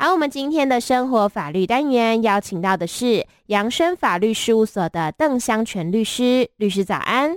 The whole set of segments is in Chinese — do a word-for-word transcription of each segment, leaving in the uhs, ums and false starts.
好，我们今天的生活法律单元邀请到的是扬生法律事务所的邓香全律师，律师早安。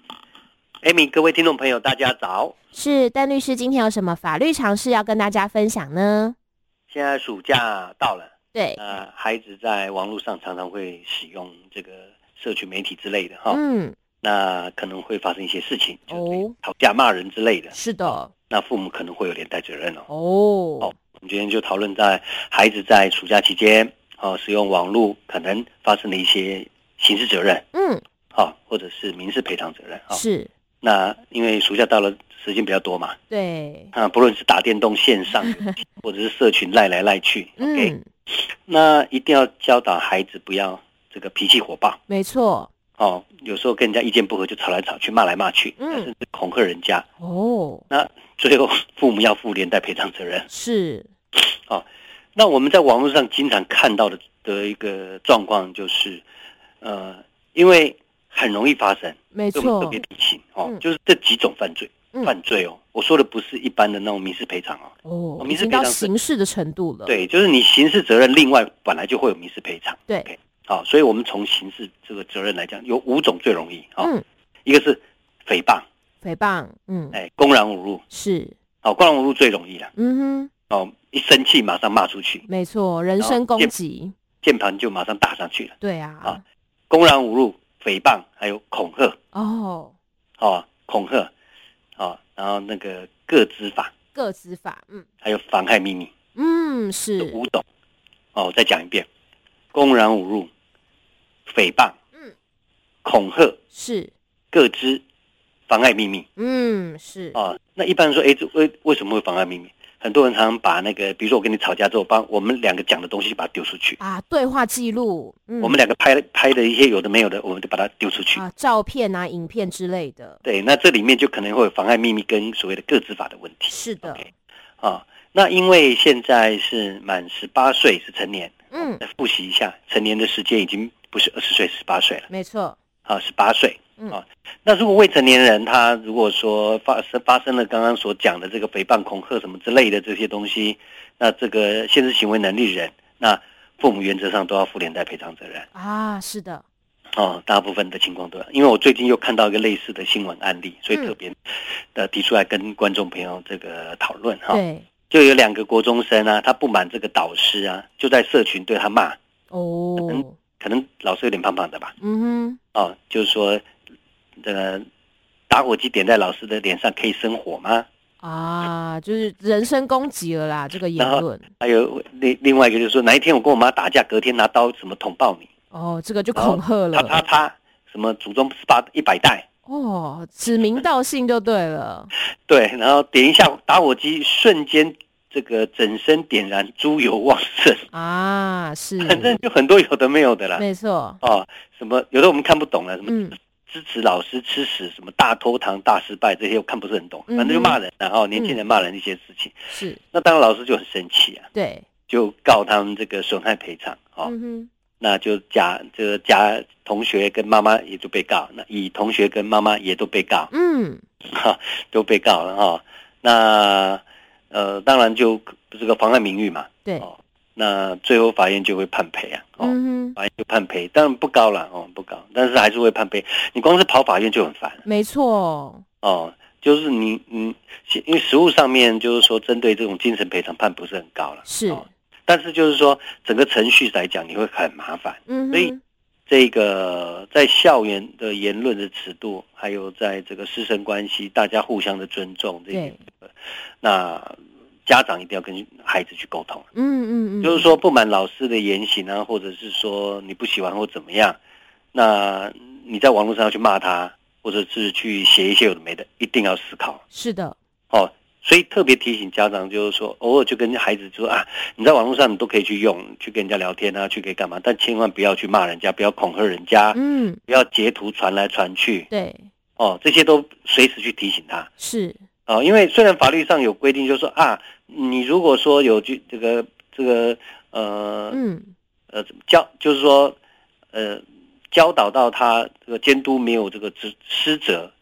Amy， 各位听众朋友大家早。 是，邓律师今天有什么法律常识要跟大家分享呢？ 现在暑假到了， 对， 呃，孩子在网络上常常会使用这个社群媒体之类的哈， 嗯， 那可能会发生一些事情，就哦， 吵架骂人之类的， 是的， 那父母可能会有连带责任哦。 哦， 哦，我们今天就讨论在孩子在暑假期间，哦，使用网络可能发生的一些刑事责任， 嗯， 好，或者是民事赔偿责任， 是， 那因为暑假到了，时间比较多嘛， 对， 啊，不论是打电动线上或者是社群赖来赖去 ，OK，、 嗯， 那一定要教导孩子不要这个脾气火爆没错， 哦，有时候跟人家意见不合就吵来吵去，骂来骂去， 嗯甚至恐吓人家， 哦， 那最后父母要负连带赔偿责任。 是， 哦，那我们在网络上经常看到的的一个状况就是，呃，因为很容易发生， 没所以我们特错， 别提醒哦， 嗯就是这几种犯罪， 嗯犯罪哦，我说的不是一般的那种民事赔偿哦， 哦，已民事经到赔偿是刑事的程度了， 对，就是你刑事责任另外本来就会有民事赔偿， 对 OK， 好，所以我们从刑事这个责任来讲，有五种最容易啊， 嗯， 一个是诽谤， 诽谤，嗯， 哎，公然侮辱， 是， 好，公然侮辱最容易了， 嗯哼， 哦，一生气马上骂出去， 没错，人身攻击， 键盘就马上打上去了， 对啊， 啊公然侮辱、诽谤，还有恐吓， 哦， 哦，恐吓，哦，然后那个个资法， 个资法，嗯还有妨害秘密， 嗯， 这是， 五种，哦，再讲一遍，公然侮辱、诽谤、 嗯， 恐吓、 是， 个资、妨碍秘密。 嗯，是， 哦，那一般人说，哎，这为为什么会妨碍秘密？很多人常常把那个，比如说我跟你吵架之后，把我们两个讲的东西把它丢出去， 啊，对话记录，嗯， 我们两个拍拍的一些有的没有的，我们就把它丢出去。 啊，照片啊、影片之类的， 对，那这里面就可能会有妨碍秘密跟所谓的个资法的问题。 是的， OK， 啊，那因为现在是满十八岁是成年， 嗯， 再复习一下，成年的时间已经不是二十岁、十八岁了， 没错， 啊，十八岁。 嗯啊，那如果未成年人他如果说发生发生了刚刚所讲的这个诽谤、恐吓什么之类的这些东西，那这个限制行为能力人，那父母原则上都要负连带赔偿责任。 啊，是的， 哦，大部分的情况都要，因为我最近又看到一个类似的新闻案例，所以特别的提出来跟观众朋友这个讨论哈。 对， 就有两个国中生啊，他不满这个导师啊，就在社群对他骂， 哦， 可能老师有点胖胖的吧， 嗯哼， 哦，就是说这个打火机点在老师的脸上可以生火吗？ 啊，就是人身攻击了啦，这个言论， 还有另另外一个就是说，哪一天我跟我妈打架，隔天拿刀什么捅爆你， 哦，这个就恐吓啪啪了， 啪，什么祖宗十八一百代。 哦，指名道姓就对了， 对，然后点一下打火机，瞬间这个整身点燃，猪油旺盛啊，是， 反正就很多有的没有的啦。 没错， 哦，什么有的我们看不懂了，什么嗯， 支持老师吃屎，什么大偷糖、大失败这些我看不是很懂， 嗯哼反正就骂人，然后年轻人骂人一些事情。 是， 那当然老师就很生气啊， 对， 就告他们这个损害赔偿。哦， 嗯哼， 那就甲这个甲同学跟妈妈也都被告，那乙同学跟妈妈也都被告。 嗯， 哈，都被告了哈、哦。那呃，当然就这个妨碍名誉嘛。 对， 哦，那最后法院就会判赔啊。哦， 嗯哼， 法院就判赔，当然不高了哦，不高，但是还是会判赔。你光是跑法院就很烦没错， 哦。就是你你因为实务上面就是说，针对这种精神赔偿判不是很高了。 是， 哦，但是就是说整个程序来讲，你会很麻烦。 嗯哼， 所以这个在校园的言论的尺度，还有在这个师生关系，大家互相的尊重，这些，那家长一定要跟孩子去沟通。 嗯嗯嗯， 就是说不满老师的言行啊，或者是说你不喜欢或怎么样，那你在网络上要去骂他，或者是去写一些有的没的，一定要思考。 是的， 哦。所以特别提醒家长，就是说偶尔就跟孩子说啊，你在网络上你都可以去用，去跟人家聊天啊，去可以干嘛，但千万不要去骂人家，不要恐吓人家， 嗯， 不要截图传来传去， 对， 哦，这些都随时去提醒他。 是， 哦，因为虽然法律上有规定，就是说啊，你如果说有这这个这个呃嗯呃教，就是说呃教导到他这个监督没有这个职失责， 对，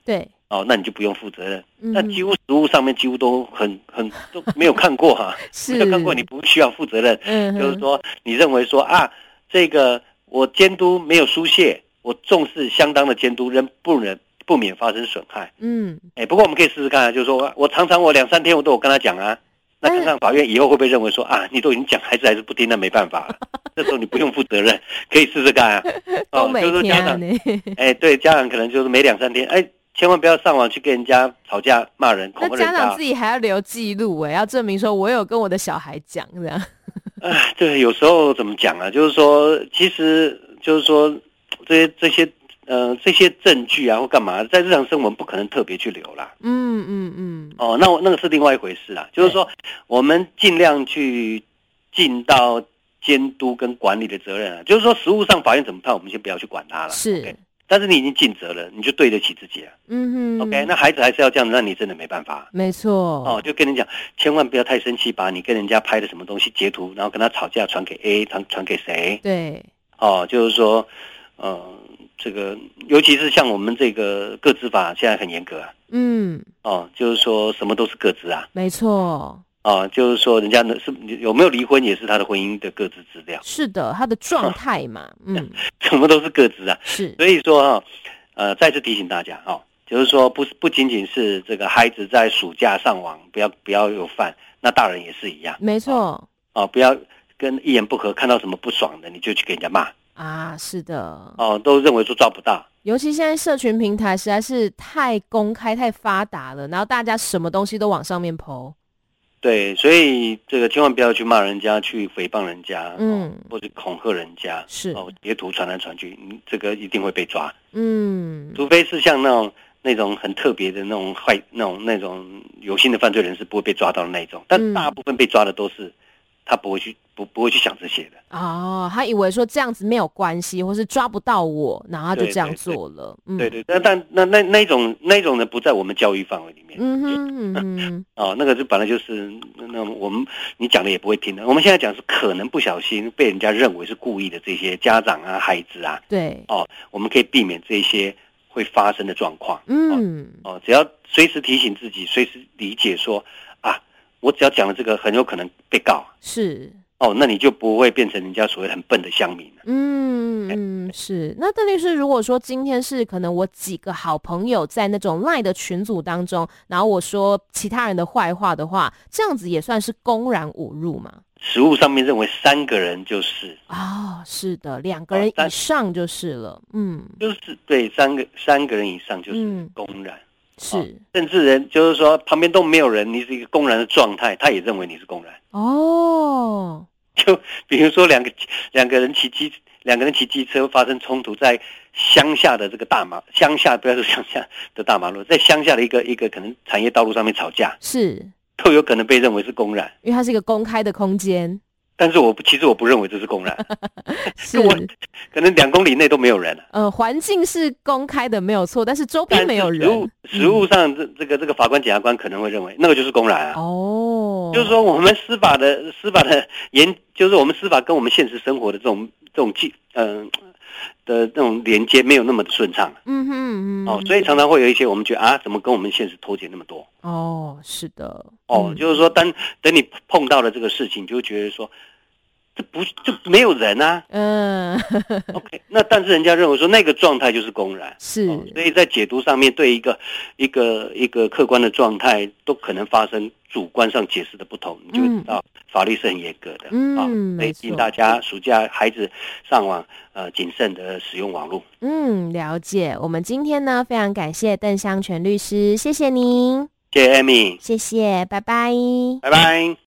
哦，那你就不用负责任。 嗯、 那几乎实务上面几乎都很很都没有看过哈、啊，没有看过，你不需要负责任。嗯，就是说你认为说啊，这个我监督没有疏泄，我重视相当的监督，仍不能不免发生损害。嗯，哎，不过我们可以试试看啊，就是说我常常我两三天我都有跟他讲啊。那看看法院以后会不会认为说啊，你都已经讲，孩子还是不听，那没办法了。这时候你不用负责任，可以试试看啊。 哦，就是说家长，哎，对，家长可能就是每两三天，哎，千万不要上网去跟人家吵架、骂人、恐吓人家。 那家长自己还要留记录，哎，要证明说我有跟我的小孩讲这样。 哎，对，有时候怎么讲啊？就是说，其实就是说这些这些。呃，这些证据啊，或干嘛，在日常生活不可能特别去留啦。嗯嗯嗯。哦，那我那个是另外一回事啦。就是说，我们尽量去尽到监督跟管理的责任啊。就是说，实务上法院怎么判，我们先不要去管它了。 是。 Okay? 但是你已经尽责了，你就对得起自己啊。嗯哼。OK， 那孩子还是要这样子，那你真的没办法。 没错。 哦，就跟你讲，千万不要太生气，把你跟人家拍的什么东西截图，然后跟他吵架，传给 A， 传传给谁？ 对。 哦，就是说，呃。这个尤其是像我们这个个资法现在很严格啊，嗯，哦，就是说什么都是个资啊， 没错， 哦，就是说人家呢是有没有离婚也是他的婚姻的个资资料， 是的，他的状态嘛，嗯， 什么都是个资啊， 是， 所以说哈，呃，再次提醒大家哦，就是说不是不仅仅是这个孩子在暑假上网不要不要有犯，那大人也是一样， 没错， 哦，哦不要跟一言不合看到什么不爽的你就去给人家骂。 啊，是的， 哦，都认为说抓不到， 尤其现在社群平台实在是太公开、太发达了，然后大家什么东西都往上面 po。 对，所以这个千万不要去骂人家、去诽谤人家，嗯，哦、或者恐吓人家， 是哦，截图传来传去，你这个一定会被抓，嗯，除非是像那种那种很特别的那种坏、那种那种有心的犯罪人士不会被抓到的那种，但大部分被抓的都是。他不会去不不会去想这些的哦，他以为说这样子没有关系，或是抓不到我，然后他就这样做了。 对对，对嗯、但那那那种那种人不在我们教育范围里面。嗯哼嗯哼，哦，那个就本来就是那我们你讲的也不会听的。我们现在讲是可能不小心被人家认为是故意的这些家长啊、孩子啊， 对， 哦，我们可以避免这些会发生的状况。嗯，哦，只要随时提醒自己，随时理解说啊。我只要讲了这个，很有可能被告。 是哦，那你就不会变成人家所谓很笨的乡民了。 嗯嗯，是。那邓律师，如果说今天是可能我几个好朋友在那种 LINE 的群组当中，然后我说其他人的坏话的话，这样子也算是公然侮辱吗？ 实务上面认为三个人就是哦，是的，两个人以上就是了。嗯， 就是对三个三个人以上就是公然。嗯是、哦， 甚至人就是说旁边都没有人，你是一个公然的状态，他也认为你是公然。哦，就比如说两个两个人骑机两个人骑机车发生冲突，在乡下的这个大马乡下不要说乡下的大马路，在乡下的一个一个可能产业道路上面吵架， 是都有可能被认为是公然， 因为它是一个公开的空间。 但是我其实我不认为这是公然，是我可能两公里内都没有人、啊。 呃，环境是公开的没有错，但是周边没有人。 实务实务上这这个这个法官检察官可能会认为那个就是公然啊。哦，就是说我们司法的司法的研，就是我们司法跟我们现实生活的这种这种记嗯、呃、的那种连接没有那么的顺畅。嗯哼嗯。哦，所以常常会有一些我们觉得啊，怎么跟我们现实脱节那么多？ 哦，是的。 哦，嗯、就是说当等你碰到了这个事情，就会觉得说。这不就没有人啊？嗯 ，OK， 那但是人家认为说那个状态就是公然， 是、 哦，所以在解读上面对一个一个一个客观的状态都可能发生主观上解释的不同，你就会知道法律是很严格的。嗯，啊、哦，所以请大家暑假孩子上网呃谨慎的使用网络。 嗯，了解。我们今天呢非常感谢邓湘全律师，谢谢您， 谢谢 Amy， 谢谢，拜拜， 拜拜。